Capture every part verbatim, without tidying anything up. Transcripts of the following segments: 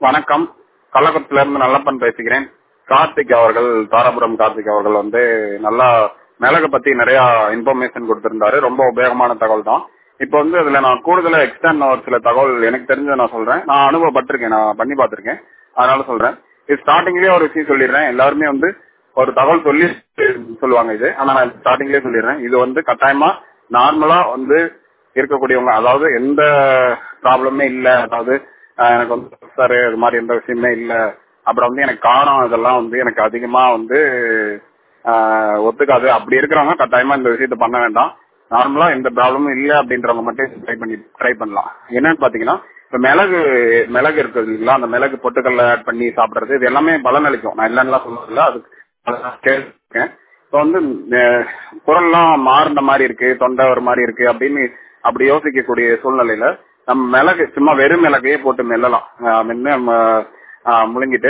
வணக்கம். கள்ளக்குறிச்சில இருந்து நல்லப்பன் பேசுகிறேன். கார்த்திக் அவர்கள், தாராபுரம் கார்த்திக் அவர்கள் வந்து நல்லா மிளகு பத்தி நிறைய இன்ஃபர்மேஷன் கொடுத்திருந்தாரு. ரொம்ப உபயோகமான தகவல் தான். இப்ப வந்து அதுல நான் கூடுதலா எக்ஸ்டர்ன் ஒரு சில தகவல் எனக்கு தெரிஞ்சதை நான் சொல்றேன். நான் அனுபவப்பட்டிருக்கேன், நான் பண்ணி பார்த்திருக்கேன், அதனால சொல்றேன். இது ஸ்டார்டிங்லயே ஒரு விஷயம் சொல்லிடுறேன். எல்லாருமே வந்து ஒரு தகவல் சொல்லி சொல்லுவாங்க இது, ஆனா நான் ஸ்டார்டிங்லயே சொல்லிடுறேன். இது வந்து கட்டாயமா நார்மலா வந்து இருக்கக்கூடியவங்க, அதாவது எந்த ப்ராப்ளமே இல்ல, அதாவது எனக்கு வந்து சார் இது மாதிரி எந்த விஷயமே இல்ல, அப்புறம் வந்து எனக்கு காரம் இதெல்லாம் வந்து எனக்கு அதிகமா வந்து ஒத்துக்காது, அப்படி இருக்கிறவங்க கட்டாயமா இந்த விஷயத்த பண்ண வேண்டாம். நார்மலா எந்த ப்ராப்ளமும் இல்ல அப்படின்றவங்க மட்டும் ட்ரை பண்ணி ட்ரை பண்ணலாம். என்னன்னு பாத்தீங்கன்னா, இப்ப மிளகு மிளகு இருக்குது இல்லைங்களா, அந்த மிளகு பொட்டுக்கல்ல ஆட் பண்ணி சாப்பிடுறது இது எல்லாமே பலன் அளிக்கும். நான் இல்லைன்னா சொல்றதில்ல, அது கேள்விப்பட்டிருக்கேன். இப்ப வந்து குரல்லாம் மாறின மாதிரி இருக்கு, தொண்டை ஒரு மாதிரி இருக்கு அப்படின்னு அப்படி யோசிக்கக்கூடிய சூழ்நிலையில நம்ம மிளகு சும்மா வெறும் மிளகையே போட்டு மெல்லலாம். மென்னு முழுங்கிட்டு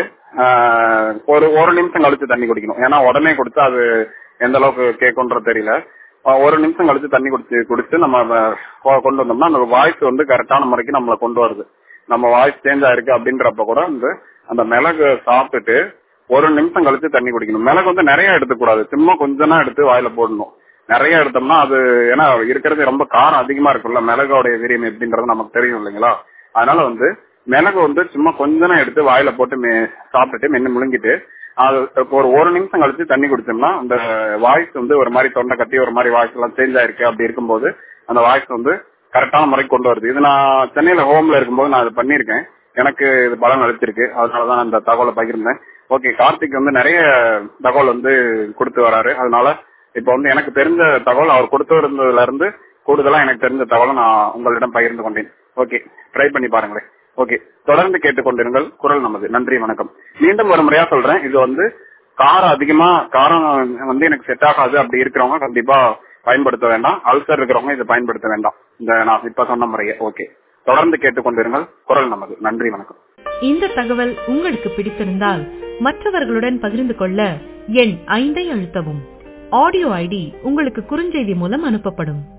ஒரு ஒரு நிமிஷம் கழிச்சு தண்ணி குடிக்கணும். ஏன்னா உடனே குடிச்சா அது எந்த அளவுக்கு கேட்கும்ன்றது தெரியல. ஒரு நிமிஷம் கழிச்சு தண்ணி குடிச்சு குடிச்சு நம்ம கொண்டு வந்தோம்னா அந்த வாய்ஸ் வந்து கரெக்டான முறைக்கு நம்மளை கொண்டு வருது. நம்ம வாய்ஸ் சேஞ்ச் ஆயிருக்கு அப்படின்றப்ப கூட வந்து அந்த மிளகு சாப்பிட்டுட்டு ஒரு நிமிஷம் கழிச்சு தண்ணி குடிக்கணும். மிளகு வந்து நிறைய எடுத்துக்கூடாது, சும்மா கொஞ்சமா எடுத்து வாயில போடணும். நிறைய எடுத்தோம்னா அது ஏன்னா இருக்கிறது ரொம்ப காரம் அதிகமா இருக்கும்ல, மிளகோடைய வீரியம் எப்படின்றது நமக்கு தெரியும் இல்லைங்களா. அதனால வந்து மிளகு வந்து சும்மா கொஞ்சம் எடுத்து வாயில போட்டு சாப்பிட்டுட்டு மென்னு முழுங்கிட்டு அது ஒரு ஒரு நிமிஷம் கழிச்சு தண்ணி குடிச்சோம்னா அந்த வாய்ஸ் வந்து ஒரு மாதிரி தொண்டை கட்டி ஒரு மாதிரி வாய்ஸ் எல்லாம் சேஞ்ச் ஆயிருக்கு. அப்படி இருக்கும்போது அந்த வாய்ஸ் வந்து கரெக்டான முறைக்கு கொண்டு வருது. இது நான் சென்னையில ஹோம்ல இருக்கும்போது நான் இது பண்ணிருக்கேன், எனக்கு இது பலன் அளிச்சிருக்கு. அதனாலதான் நான் இந்த தகவலை பகிர்ந்தேன். ஓகே, கார்த்திக் வந்து நிறைய தகவல் வந்து கொடுத்து வராரு. அதனால இப்ப வந்து எனக்கு தெரிஞ்ச தகவல் அவர் கொடுத்து இருந்ததுல இருந்து கூடுதலா எனக்கு தெரிஞ்ச தகவலை நான் உங்களிடம் பகிர்ந்து கொண்டேன். ஓகே, ட்ரை பண்ணி பாருங்களேன். ஓகே, தொடர்ந்து கேட்டுக்கொண்டிருங்கள் குரல் நமது. நன்றி, வணக்கம். மீண்டும் ஒரு முறையா சொல்றேன், இது வந்து காரம் அதிகமா காரம் வந்து எனக்கு செட் ஆகாது அப்படி இருக்கிறவங்க கண்டிப்பா பயன்படுத்த வேண்டாம். அல்சர் இருக்கிறவங்க இதை பயன்படுத்த வேண்டாம், இந்த நான் இப்ப சொன்ன முறையை. ஓகே, தொடர்ந்து கேட்டுக்கொண்டிருங்கள் குரல் நமது. நன்றி, வணக்கம். இந்த தகவல் உங்களுக்கு பிடித்திருந்தால் மற்றவர்களுடன் பகிர்ந்து கொள்ள எண் ஐந்தை அழுத்தவும். ஆடியோ ஐடி உங்களுக்கு குறுஞ்செய்தி மூலம் அனுப்பப்படும்.